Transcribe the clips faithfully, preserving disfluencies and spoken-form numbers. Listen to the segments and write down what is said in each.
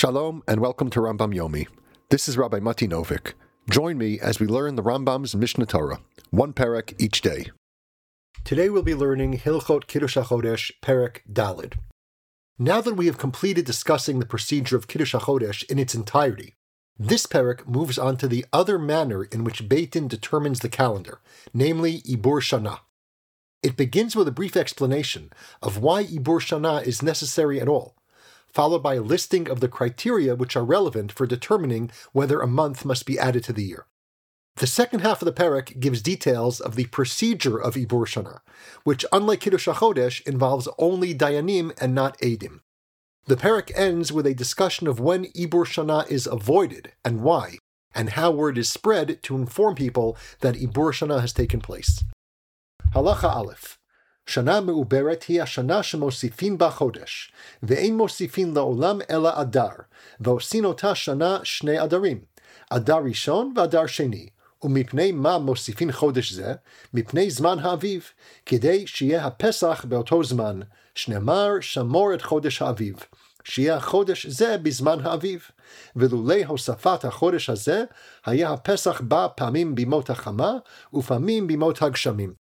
Shalom and welcome to Rambam Yomi. This is Rabbi Mati Novik. Join me as we learn the Rambam's Mishnah Torah, one perek each day. Today we'll be learning Hilchot Kiddush HaChodesh, Perek Daled. Now that we have completed discussing the procedure of Kiddush HaChodesh in its entirety, this perek moves on to the other manner in which Beit Din determines the calendar, namely Ibur Shana. It begins with a brief explanation of why Ibur Shana is necessary at all, followed by a listing of the criteria which are relevant for determining whether a month must be added to the year. The second half of the perek gives details of the procedure of Ibur Shana, which, unlike Kiddush HaChodesh, involves only Dayanim and not Eidim. The perek ends with a discussion of when Ibur Shana is avoided and why, and how word is spread to inform people that Ibur Shana has taken place. Halacha Aleph. Shana me'uberet hi hashana shemosifin ba chodesh, ve'ein mosifin la'olam ela adar, ve'osin ota shana shnei adarim, adar rishon ve'adar sheni, umipnei ma mosifin chodesh ze, mipnei zman ha'aviv, kedei sheyeh ha'pesach be'oto zman, shnemar shamor et chodesh ha'aviv, sheyeh chodesh ze bizman ha'aviv, ve'lulei hosafat ha'chodesh hazeh, hayeh ha'pesach ba pamim bimot ha'chama, ufamim bimot ha'gshamim.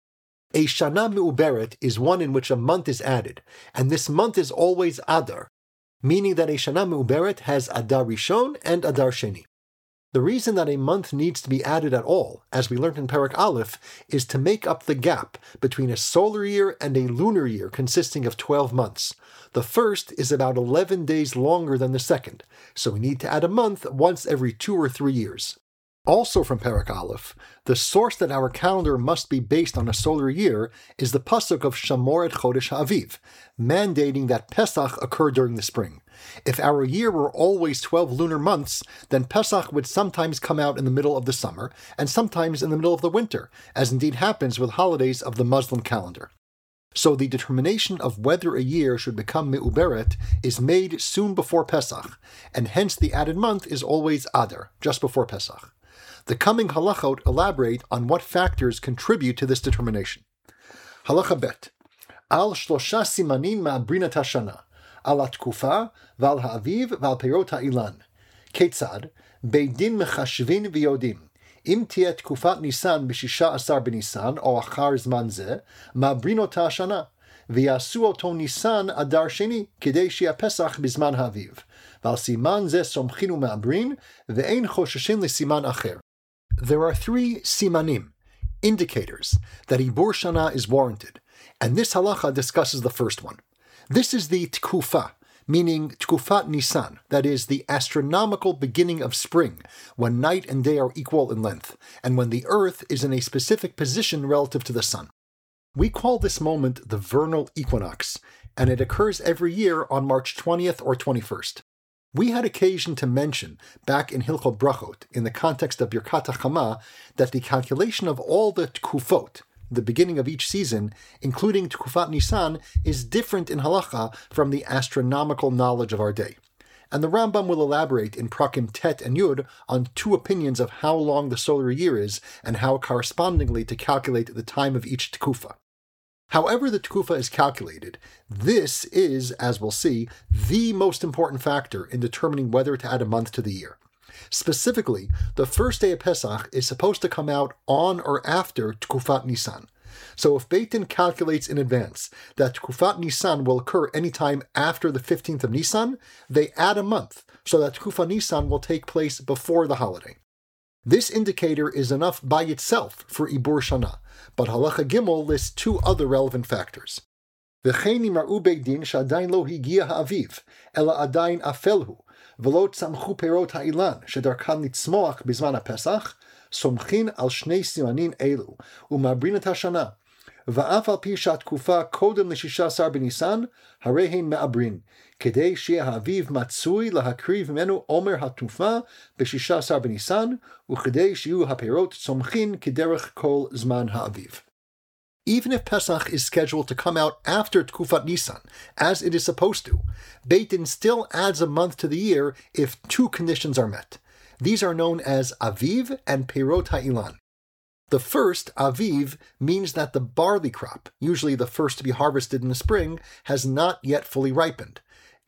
A Shana Me'uberet is one in which a month is added, and this month is always Adar, meaning that a Shana Me'uberet has Adar Rishon and Adar Sheni. The reason that a month needs to be added at all, as we learned in Perek Aleph, is to make up the gap between a solar year and a lunar year consisting of twelve months. The first is about eleven days longer than the second, so we need to add a month once every two or three years. Also from Perek Aleph, the source that our calendar must be based on a solar year is the pasuk of Shamor et Chodesh Ha'aviv, mandating that Pesach occur during the spring. If our year were always twelve lunar months, then Pesach would sometimes come out in the middle of the summer and sometimes in the middle of the winter, as indeed happens with holidays of the Muslim calendar. So the determination of whether a year should become Me'uberet is made soon before Pesach, and hence the added month is always Adar, just before Pesach. The coming halachot elaborate on what factors contribute to this determination. Halacha bet. Al shlosha simanin ma'abrinat hashana, al hatkufa, v'al ha'aviv, v'al perot ha'ilan. Ketzad, Beit Din mechashvin v'yodim. Im tieh tkufat Nisan b'shisha asar b'Nisan, o achar zman zeh, ma'abrinot hashana, v'yasu oto Nisan adar sheni, kedei sheyeh Pesach b'zman ha'aviv. V'al siman zeh somchinu ma'abrin, v'ein chosheshin l'siman acher. There are three simanim, indicators, that Ibur Shana is warranted, and this halacha discusses the first one. This is the tkufa, meaning tkufat Nisan, that is, the astronomical beginning of spring, when night and day are equal in length, and when the earth is in a specific position relative to the sun. We call this moment the vernal equinox, and it occurs every year on March twentieth or twenty-first. We had occasion to mention, back in Hilchot Brachot, in the context of Birkat HaChama, that the calculation of all the tkufot, the beginning of each season, including tkufat Nisan, is different in halacha from the astronomical knowledge of our day. And the Rambam will elaborate in Prakim Tet and Yud on two opinions of how long the solar year is and how correspondingly to calculate the time of each tkufa. However the tkufa is calculated, this is, as we'll see, the most important factor in determining whether to add a month to the year. Specifically, the first day of Pesach is supposed to come out on or after tkufat Nisan. So if Beit Din calculates in advance that tkufat Nisan will occur anytime after the fifteenth of Nisan, they add a month, so that tkufat Nisan will take place before the holiday. This indicator is enough by itself for Ibur Shana, but Halacha Gimel lists two other relevant factors. V'chein imar'u Beit Din she'adayin lo higia ha'aviv, ela adayin afelhu, v'lo tzamchu perot ha'ilan, shedarkan litzmoach bizman ha'pesach, somchin al shnei simanin elu, u'ma'abrinat hashana. Va'af al pi she'atkufa kodem l'shisha asar b'Nisan, harei hein me'abrin, kedei sheyeh ha'aviv matzui lahakriv menu omer ha'tufa b'shisha asar b'Nisan, u'kedei sheyu ha'perot somchin kederech kol zman ha'aviv. Even if Pesach is scheduled to come out after Tkufat Nisan, as it is supposed to, Beit Din still adds a month to the year if two conditions are met. These are known as Aviv and Perot Ha'ilan. The first, Aviv, means that the barley crop, usually the first to be harvested in the spring, has not yet fully ripened.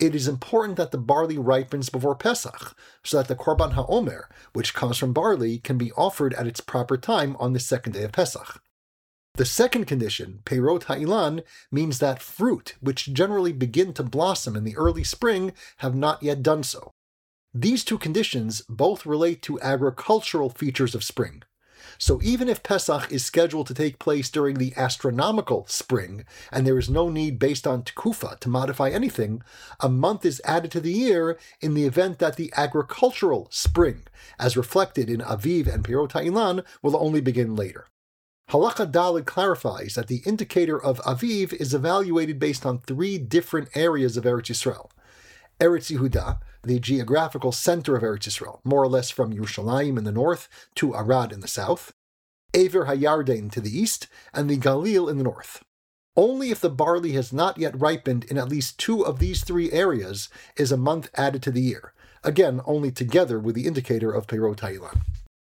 it is important that the barley ripens before Pesach, so that the Korban HaOmer, which comes from barley, can be offered at its proper time on the second day of Pesach. The second condition, Peirot HaIlan, means that fruit, which generally begin to blossom in the early spring, have not yet done so. These two conditions both relate to agricultural features of spring. So even if Pesach is scheduled to take place during the astronomical spring, and there is no need based on Tekufa to modify anything, a month is added to the year in the event that the agricultural spring, as reflected in Aviv and Peirot HaIlan, will only begin later. Halacha Daled clarifies that the indicator of Aviv is evaluated based on three different areas of Eretz Yisrael. Eretz Yehuda, the geographical center of Eretz Yisrael, more or less from Yerushalayim in the north to Arad in the south, Aver HaYarden to the east, and the Galil in the north. Only if the barley has not yet ripened in at least two of these three areas is a month added to the year, again only together with the indicator of Peirot HaIlan.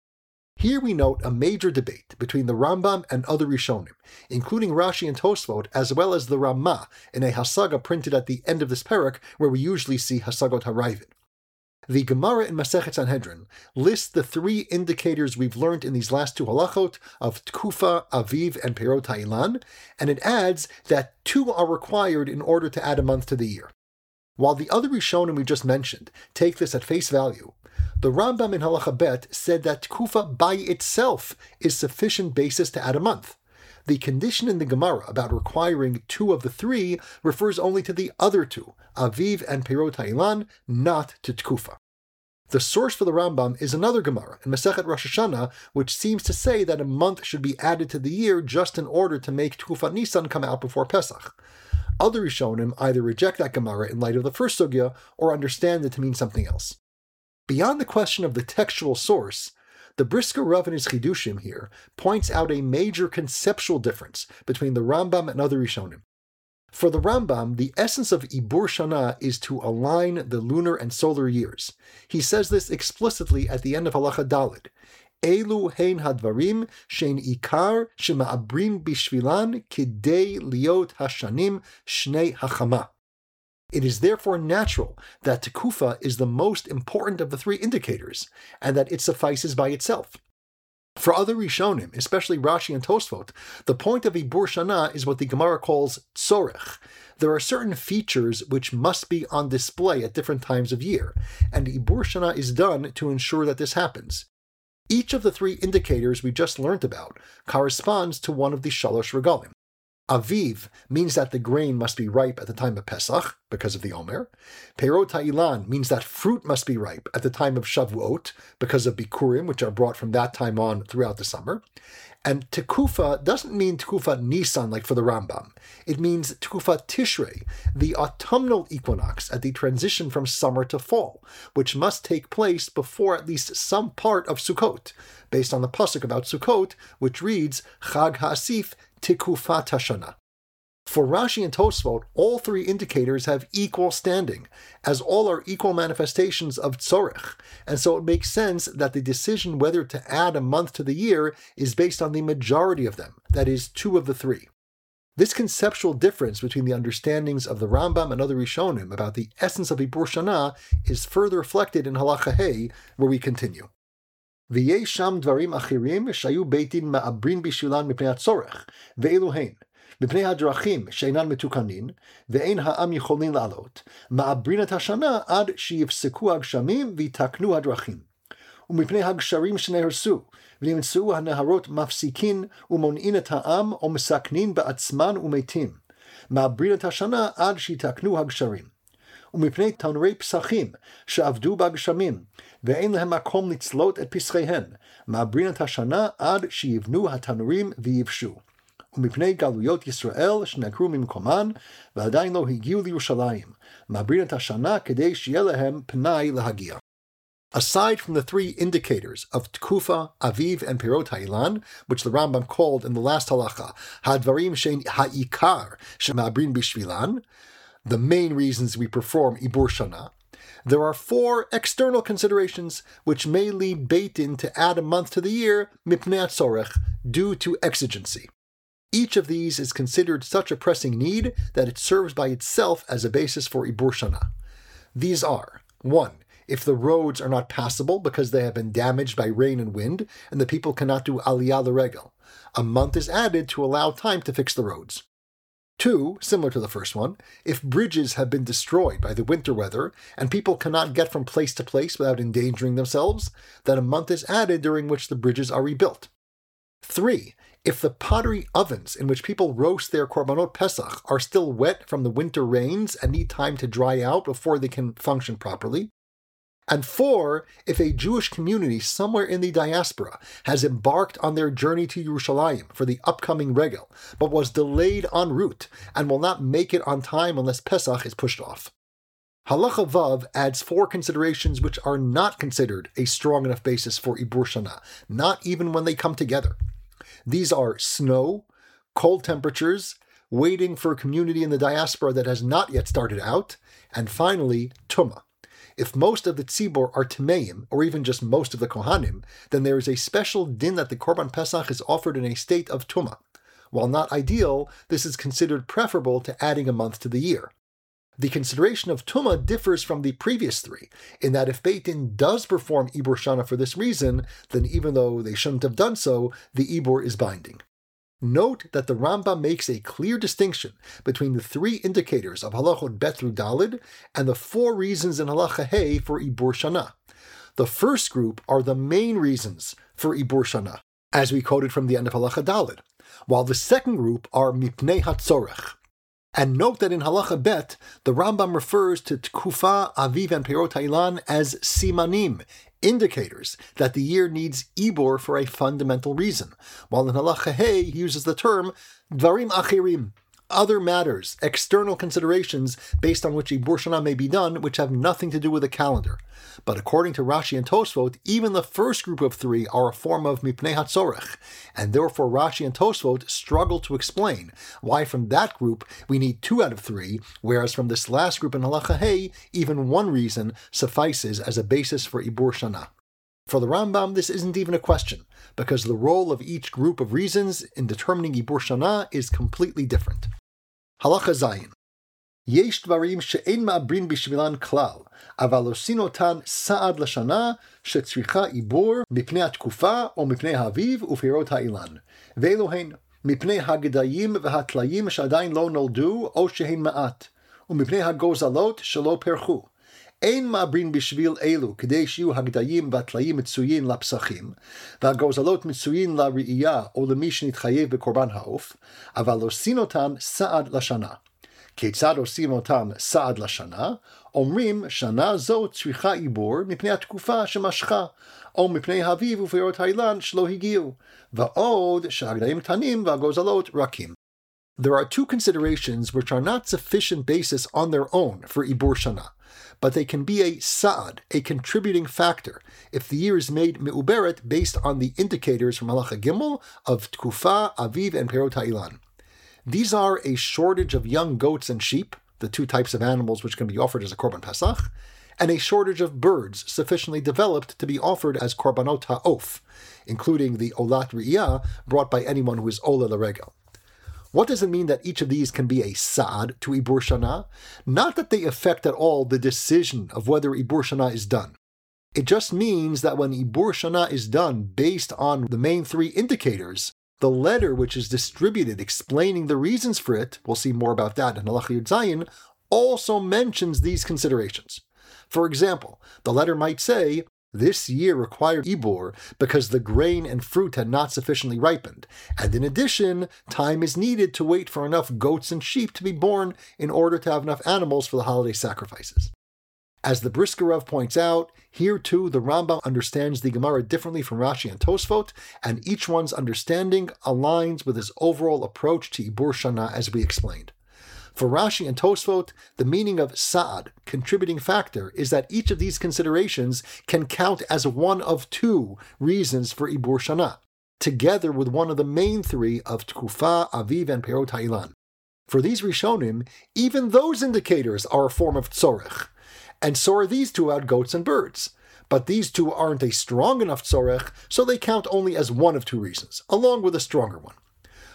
Here we note a major debate between the Rambam and other Rishonim, including Rashi and Tosfot, as well as the Ramah in a Hasaga printed at the end of this parak, where we usually see Hasagot HaRavid. The Gemara in Masechet Sanhedrin lists the three indicators we've learned in these last two halachot of Tkufa, Aviv, and Peirot HaIlan, and it adds that two are required in order to add a month to the year. While the other Rishonim we just mentioned take this at face value, the Rambam in Halacha Bet said that Tkufa by itself is sufficient basis to add a month. The condition in the Gemara about requiring two of the three refers only to the other two, Aviv and Peirot HaIlan, not to Tkufa. The source for the Rambam is another Gemara in Masechet Rosh Hashanah, which seems to say that a month should be added to the year just in order to make Tkufa Nisan come out before Pesach. Other Rishonim either reject that Gemara in light of the first sugya or understand it to mean something else. Beyond the question of the textual source, the Brisker Rav in his Chidushim here points out a major conceptual difference between the Rambam and other Rishonim. For the Rambam, the essence of Ibur Shana is to align the lunar and solar years. He says this explicitly at the end of Halacha Daled. Elu hein hadvarim shein ikar shema'abrin bishvilan kidei liot hashanim shnei hachama. It is therefore natural that Tekufa is the most important of the three indicators, and that it suffices by itself. For other Rishonim, especially Rashi and Tosfot, the point of Ibur Shana is what the Gemara calls tzorech. There are certain features which must be on display at different times of year, and Ibur Shana is done to ensure that this happens. Each of the three indicators we just learnt about corresponds to one of the Shalosh Regalim. Aviv means that the grain must be ripe at the time of Pesach, because of the Omer. Peirot HaIlan means that fruit must be ripe at the time of Shavuot, because of Bikurim, which are brought from that time on throughout the summer. And Tekufa doesn't mean Tekufa Nisan like for the Rambam. It means Tekufa Tishrei, the autumnal equinox at the transition from summer to fall, which must take place before at least some part of Sukkot, based on the pasuk about Sukkot, which reads Chag HaAsif Tekufat HaShana. For Rashi and Tosfot, all three indicators have equal standing, as all are equal manifestations of tzorech, and so it makes sense that the decision whether to add a month to the year is based on the majority of them, that is, two of the three. This conceptual difference between the understandings of the Rambam and other Rishonim about the essence of Ibur Shana is further reflected in Halacha Hey, where we continue. V'yei sham dvarim achirim shayu beitin ma'abrin bishilan mipnei hatzorech, ve'elu hein. מפני הדרכים שאינן מתוקנין, ואין העם יכולים לעלות, מעברין את השנה עד שיפסקו הגשמים ויתקנו הדרכים. ומפני הגשרים שנהרסו, ונמצאו הנהרות מפסיקין ומונעין את העם או מסכנין בעצמן ומתים, מעברין את השנה עד שיתקנו הגשרים. ומפני תנורי פסחים שעבדו בגשמים, ואין להם מקום לצלות את פסחיהן, מעברין את השנה עד שיבנו התנורים ויבשו. ומפני גלויות ישראל שנעקרו ממקומן, ועדיין לא הגיעו לירושלים, מעברין את השנה כדי שיהיה להם פנאי להגיע. Aside from the three indicators of Tkufa, Aviv, and Peirot HaIlan, which the Rambam called in the last halacha, Hadvarim shein ha'ikar shema'abrin bishvilan, the main reasons we perform Ibur Shana, there are four external considerations which may lead Beit Din to add a month to the year, mipnei hatzorech, due to exigency. Each of these is considered such a pressing need that it serves by itself as a basis for Ibur Shana. These are, one, if the roads are not passable because they have been damaged by rain and wind, and the people cannot do aliyah l'regel, a month is added to allow time to fix the roads. Two, similar to the first one, if bridges have been destroyed by the winter weather and people cannot get from place to place without endangering themselves, then a month is added during which the bridges are rebuilt. Three, if the pottery ovens in which people roast their korbanot pesach are still wet from the winter rains and need time to dry out before they can function properly. And four, if a Jewish community somewhere in the diaspora has embarked on their journey to Yerushalayim for the upcoming regel, but was delayed en route and will not make it on time unless Pesach is pushed off. Halacha Vav adds four considerations which are not considered a strong enough basis for Ibur Shana, not even when they come together. These are snow, cold temperatures, waiting for a community in the diaspora that has not yet started out, and finally, Tumah. If most of the tzibor are Tameim, or even just most of the Kohanim, then there is a special din that the Korban Pesach is offered in a state of Tumah. While not ideal, this is considered preferable to adding a month to the year. The consideration of Tumah differs from the previous three, in that if Beit Din does perform Ibur Shana for this reason, then even though they shouldn't have done so, the Ibur is binding. Note that the Rambam makes a clear distinction between the three indicators of halachot bet through dalid and the four reasons in halacha hey for Ibur Shana. The first group are the main reasons for Ibur Shana, as we quoted from the end of halacha dalid, while the second group are mipnei hatzorech. And note that in halacha bet, the Rambam refers to tkufa, aviv, and perot ha'ilan as simanim, indicators that the year needs ibor for a fundamental reason, while in halacha hey he uses the term dvarim achirim, other matters, external considerations based on which Ibur Shana may be done, which have nothing to do with the calendar. But according to Rashi and Tosfot, even the first group of three are a form of mipnei hatzorech, and therefore Rashi and Tosfot struggle to explain why from that group we need two out of three, whereas from this last group in halacha hey, even one reason suffices as a basis for Ibur Shana. For the Rambam, this isn't even a question, because the role of each group of reasons in determining Ibur Shana is completely different. Halacha Zayin. Yesh dvarim she'ein ma'abrin bishvilan klal, aval osin otan sa'ad lashana shetzricha ibur mipnei hatkufa o mipnei haviv u'pirot ha'ilan. Ve'elu hein mipnei hagedayim v'hatlayim she'adayin lo noldu o she'ein ma'at, u'mipnei hagozalot shelo perchu. Ein ma'abrin bishvil elu k'dei shiu hagdayim v'atlayim mitzuyin lapsachim v'hagozalot mitzuyin la'ri'iyah o l'mi shenitchayev b'korban ha'of, aval osin otam sa'ad lashana. Ketzad osim otam sa'ad lashana? Omrim shana zo tzricha ibur mipnei hatkufa shemashcha o mipnei haviv u'pirot ha'ilan shelo higiu va'od she'hagdayim tanim v'hagozalot rakim. There are two considerations which are not sufficient basis on their own for Ibur Shana, but they can be a sa'ad, a contributing factor, if the year is made me'uberet based on the indicators from halacha gimel of tkufa, aviv, and perot ha'ilan. These are a shortage of young goats and sheep, the two types of animals which can be offered as a korban pesach, and a shortage of birds sufficiently developed to be offered as korbanot ha'of, including the olat ri'iyah brought by anyone who is ola l'regel. What does it mean that each of these can be a sa'ad to Ibur Shana? Not that they affect at all the decision of whether Ibur Shana is done. It just means that when Ibur Shana is done based on the main three indicators, the letter which is distributed explaining the reasons for it, we'll see more about that in Halacha Yud Zayin, also mentions these considerations. For example, the letter might say, this year required Ibur because the grain and fruit had not sufficiently ripened, and in addition, time is needed to wait for enough goats and sheep to be born in order to have enough animals for the holiday sacrifices. As the Brisker Rav points out, here too the Rambam understands the Gemara differently from Rashi and Tosfot, and each one's understanding aligns with his overall approach to Ibur Shana as we explained. For Rashi and Tosfot, the meaning of sa'ad, contributing factor, is that each of these considerations can count as one of two reasons for Ibur Shana, together with one of the main three of tkufa, aviv, and perot ha'ilan. For these Rishonim, even those indicators are a form of tzorech, and so are these two about goats and birds. But these two aren't a strong enough tzorech, so they count only as one of two reasons, along with a stronger one.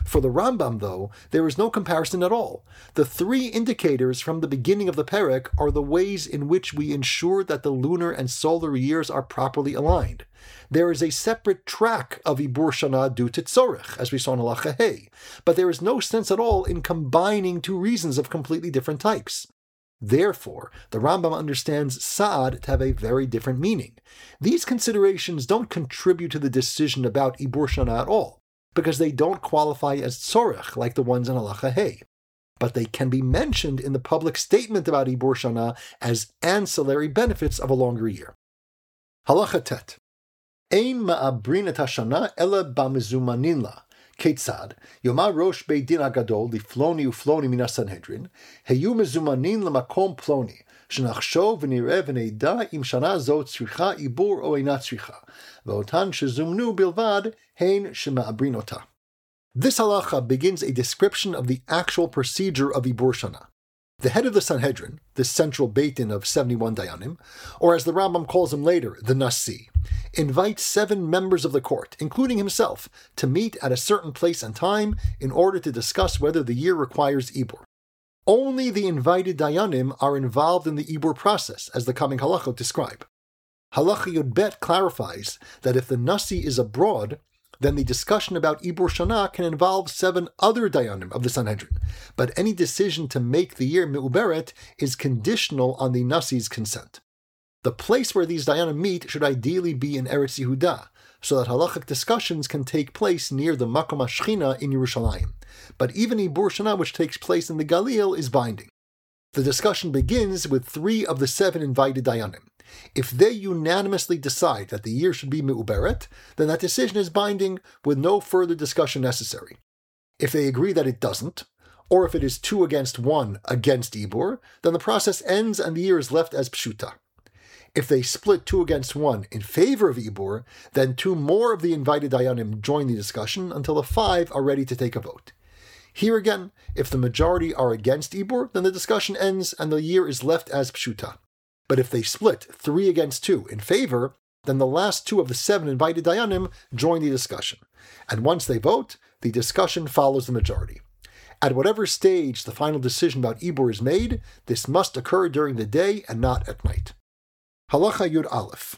For the Rambam, though, there is no comparison at all. The three indicators from the beginning of the Perek are the ways in which we ensure that the lunar and solar years are properly aligned. There is a separate track of Ibur Shana due to Tzorech, as we saw in Halacha Hey, but there is no sense at all in combining two reasons of completely different types. Therefore, the Rambam understands Sa'ad to have a very different meaning. These considerations don't contribute to the decision about Ibur Shana at all, because they don't qualify as Tzorech like the ones in Halacha Hey. But they can be mentioned in the public statement about Ibur Shana as ancillary benefits of a longer year. Halacha Tet. Ein ma'abrin et hashana ela b'mezumanin la. Ketzad, Yomar Rosh Beit Din Agadol lifloni ufloni min haSanhedrin, heyu mezumanin lemakom ploni, shenachshov v'nireh v'neida im shana zo tzricha ibur o eina tzricha, v'otan shezumnu bilvad hein shema'abrin ota. This halacha begins a description of the actual procedure of Ibur Shana. The head of the Sanhedrin, the central Beit Din of seventy-one Dayanim, or as the Rambam calls him later, the Nasi, invites seven members of the court, including himself, to meet at a certain place and time in order to discuss whether the year requires Ibur. Only the invited Dayanim are involved in the Ibur process, as the coming halachot describe. Halacha Yud Bet clarifies that if the Nasi is abroad, then the discussion about Ibur Shana can involve seven other Dayanim of the Sanhedrin, but any decision to make the year Me'uberet is conditional on the Nasi's consent. The place where these Dayanim meet should ideally be in Eretz Yehuda, so that halachic discussions can take place near the Makom HaShechina in Yerushalayim. But even Ibur Shana, which takes place in the Galil, is binding. The discussion begins with three of the seven invited Dayanim. If they unanimously decide that the year should be Me'uberet, then that decision is binding with no further discussion necessary. If they agree that it doesn't, or if it is two against one against Ibur, then the process ends and the year is left as Pshuta. If they split two against one in favor of Ibur, then two more of the invited Dayanim join the discussion until the five are ready to take a vote. Here again, if the majority are against Ibur, then the discussion ends and the year is left as Pshuta. But if they split three against two in favor, then the last two of the seven invited Dayanim join the discussion. And once they vote, the discussion follows the majority. At whatever stage the final decision about Ibur is made, this must occur during the day and not at night. Halacha Yud Aleph.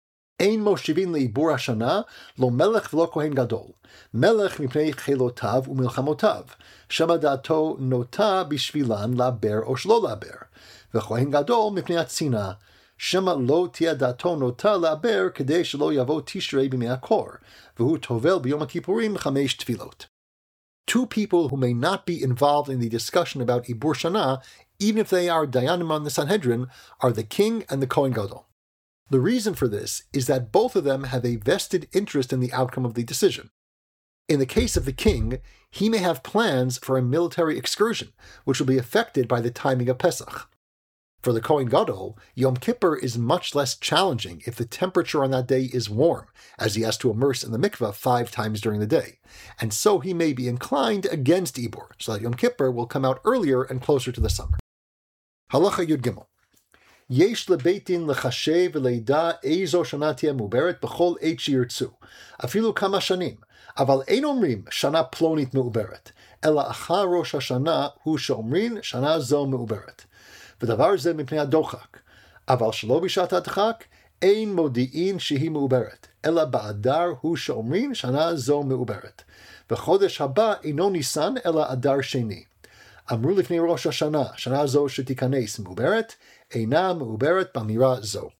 Ein moshivin leibur hashana lo melech v'lo kohen gadol. Melech mipnei chelotav u'milchamotav. Shema da'ato nota bishvilan laber o shlo laber. V'kohen gadol mipnei atzina. Shema lo tia da'ato nota laber kedei shelo yavo tishrei b'mei hakor. V'hu tovel b'yom ha'kippurim chamesh tefilot. Two people who may not be involved in the discussion about Ibur Shana, even if they are Dayanim on the Sanhedrin, are the king and the Kohen Gadol. The reason for this is that both of them have a vested interest in the outcome of the decision. In the case of the king, he may have plans for a military excursion, which will be affected by the timing of Pesach. For the Kohen Gadol, Yom Kippur is much less challenging if the temperature on that day is warm, as he has to immerse in the mikveh five times during the day, and so he may be inclined against Ibur, so that Yom Kippur will come out earlier and closer to the summer. Halacha Yud Gimel. Yesh lebeit din lechashev v'leida eizo shana tia me'uberet b'chol eit sheyirtzu, afilu kama shanim, aval ein omrim shana plonit me'uberet, ela achar rosh hashana hu sheomrin shana zo me'uberet. V'davar ze mipnei hadochak, aval shelo b'shat hadchak, ein modi'in shehi me'uberet, ela ba'adar hu sheomrin shana zo me'uberet. V'chodesh haba eino nisan ela adar sheni. Amru lifnei rosh hashana, shana zo shetikanes me'uberet, eina me'uberet b'amira zo.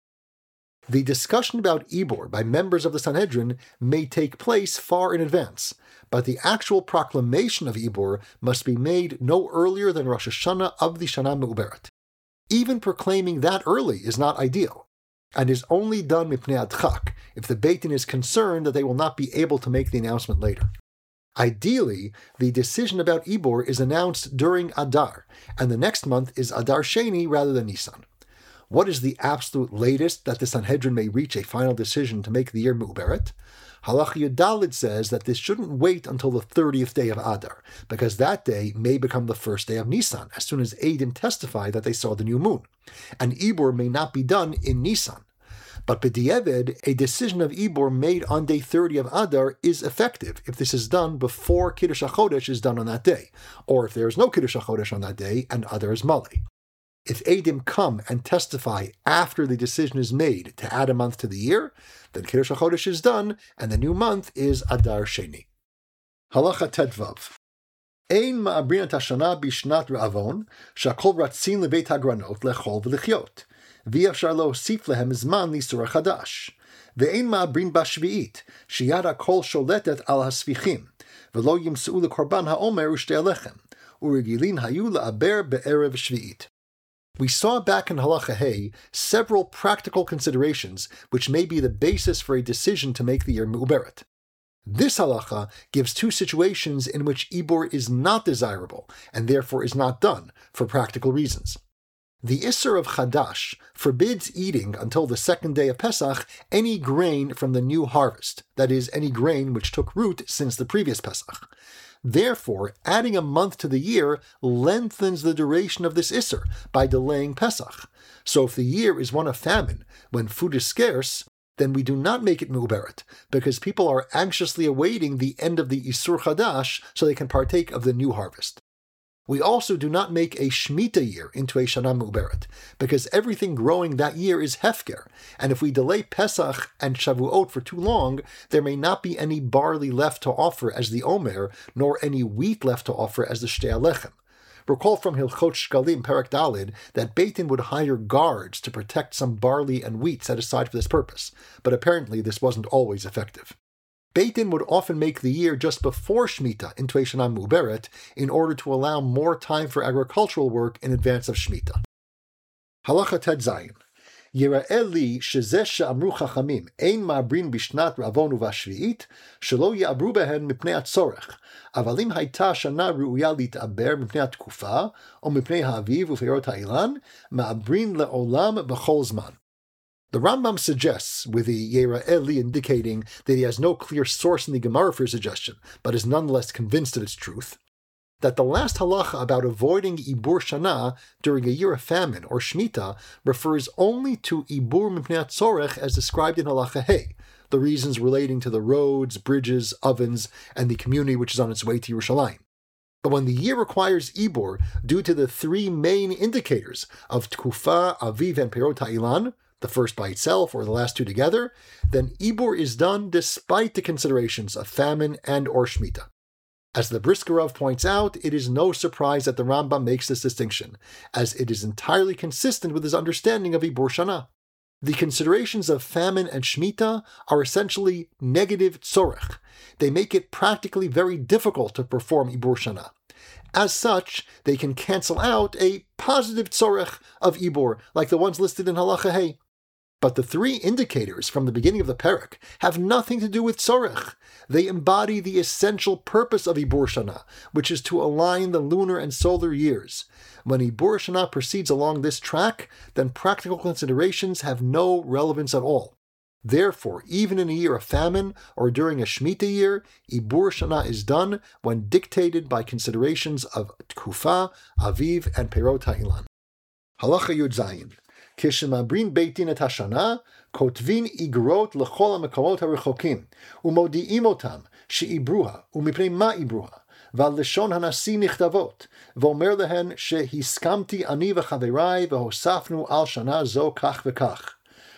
The discussion about Ibur by members of the Sanhedrin may take place far in advance, but the actual proclamation of Ibur must be made no earlier than Rosh Hashanah of the Shana Me'uberet. Even proclaiming that early is not ideal, and is only done mipnei adchak if the Beit Din is concerned that they will not be able to make the announcement later. Ideally, the decision about Ibur is announced during Adar, and the next month is Adar Sheni rather than Nisan. What is the absolute latest that the Sanhedrin may reach a final decision to make the year Me'uberet? Halacha Yudalid says that this shouldn't wait until the thirtieth day of Adar, because that day may become the first day of Nisan, as soon as Eidim testify that they saw the new moon, and Ibur may not be done in Nisan. But b'di'eved, a decision of Ibor made on day thirty of Adar is effective if this is done before Kiddush HaChodesh is done on that day, or if there is no Kiddush HaChodesh on that day and Adar is Mali. If Eidim come and testify after the decision is made to add a month to the year, then Kiddush HaChodesh is done, and the new month is Adar Sheni. Halacha Tedvav. Ein ma'abrin et hashana bishnat ra'avon, shakol ratzin lebeit hagranot lechol v'lechyot, v'yafshar le'osif lehem zman l'isur chadash. Ve'ein ma'abrin bashvi'it, sheyad hakol sholetet al hasvichim, v'lo yimseu lekorban ha'omer u'shtei alechem, u'regilin hayu la'aber be'erev shvi'it. We saw back in Halacha Hey several practical considerations which may be the basis for a decision to make the year Me'uberet. This halacha gives two situations in which Ibor is not desirable and therefore is not done for practical reasons. The Isser of Chadash forbids eating until the second day of Pesach any grain from the new harvest, that is, any grain which took root since the previous Pesach. Therefore, adding a month to the year lengthens the duration of this Isser by delaying Pesach. So if the year is one of famine, when food is scarce, then we do not make it Me'uberet, because people are anxiously awaiting the end of the Isur Chadash so they can partake of the new harvest. We also do not make a Shemitah year into a Shana Me'uberet, because everything growing that year is Hefker, and if we delay Pesach and Shavuot for too long, there may not be any barley left to offer as the Omer, nor any wheat left to offer as the Shtei Alechem. Recall from Hilchot Shkalim Perek Dalid that Beit Din would hire guards to protect some barley and wheat set aside for this purpose, but apparently this wasn't always effective. Beit Din would often make the year just before Shemitah into a Shana Me'uberet in order to allow more time for agricultural work in advance of Shemitah. Halacha Ted Zayin. Yira'eh li shezeh she'amru chachamim ein ma'abrin bishnat ra'avon u'vashvi'it shelo ya'abru behen mipnei hatzorech aval im hayta shana ru'uya lit'aber mipnei hatkufa o mipnei ha'aviv u'feirot ha'ilan ma'abrin le'olam b'chol zman. The Rambam suggests, with the Yira'eh li indicating that he has no clear source in the Gemara for his suggestion, but is nonetheless convinced of its truth, that the last halacha about avoiding Ibur Shana during a year of famine or Shemitah refers only to Ibur Mipnei HaTzorech as described in Halacha Hey, the reasons relating to the roads, bridges, ovens, and the community which is on its way to Yerushalayim. But when the year requires Ibur due to the three main indicators of Tkufa, Aviv, and Perot HaIlan, the first by itself or the last two together, then Ibur is done despite the considerations of famine and or Shemitah. As the Briskerov points out, it is no surprise that the Rambam makes this distinction, as it is entirely consistent with his understanding of Ibur Shana. The considerations of famine and Shemitah are essentially negative tzorech. They make it practically very difficult to perform Ibur Shana. As such, they can cancel out a positive tzorech of Ibur, like the ones listed in Halacha Hey. But the three indicators from the beginning of the Perek have nothing to do with tzorech. They embody the essential purpose of Ibur Shana, which is to align the lunar and solar years. When Ibur Shana proceeds along this track, then practical considerations have no relevance at all. Therefore, even in a year of famine or during a Shemitah year, Ibur Shana is done when dictated by considerations of Tkufa, Aviv, and Perot HaIlan. Halacha Yud Zayin. כשמעברין בית דין את השנה, כותבין איגרות לכל המקומות הרחוקים, ומודיעים אותם שעיברוה, ומפני מה עיברוה, ועל לשון הנשיא נכתבות, ואומר להן שהסכמתי אני וחבריי, והוספנו על שנה זו כך וכך.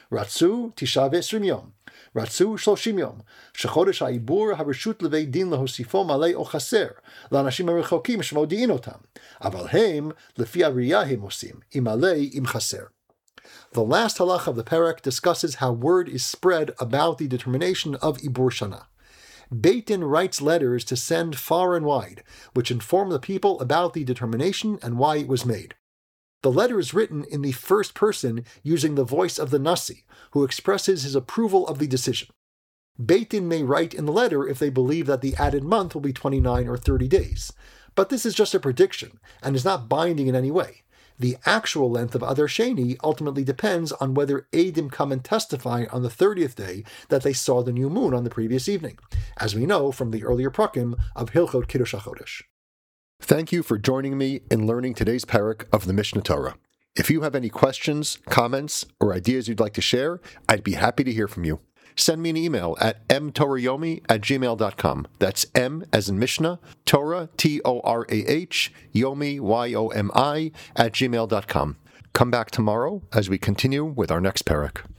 רצו תשעה ועשרים יום, רצו שלושים יום, שחודש העיבור הרשות לבית דין להוסיפו מלא או חסר, לאנשים הרחוקים שמודיעין אותם, אבל הם, לפי הראייה הם עושים, אם מלא, אם חסר. The last halach of the Perek discusses how word is spread about the determination of Ibur Shana. Beit Din writes letters to send far and wide, which inform the people about the determination and why it was made. The letter is written in the first person using the voice of the Nasi, who expresses his approval of the decision. Beit Din may write in the letter if they believe that the added month will be twenty-nine or thirty days, but this is just a prediction and is not binding in any way. The actual length of Adar Sheni ultimately depends on whether Eidim come and testify on the thirtieth day that they saw the new moon on the previous evening, as we know from the earlier prakim of Hilchot Kiddush HaChodesh. Thank you for joining me in learning today's parak of the Mishnah Torah. If you have any questions, comments, or ideas you'd like to share, I'd be happy to hear from you. Send me an email at m torah yomi at gmail dot com. That's M as in Mishnah, Torah, T O R A H, Yomi, Y O M I, at gmail dot com. Come back tomorrow as we continue with our next parak.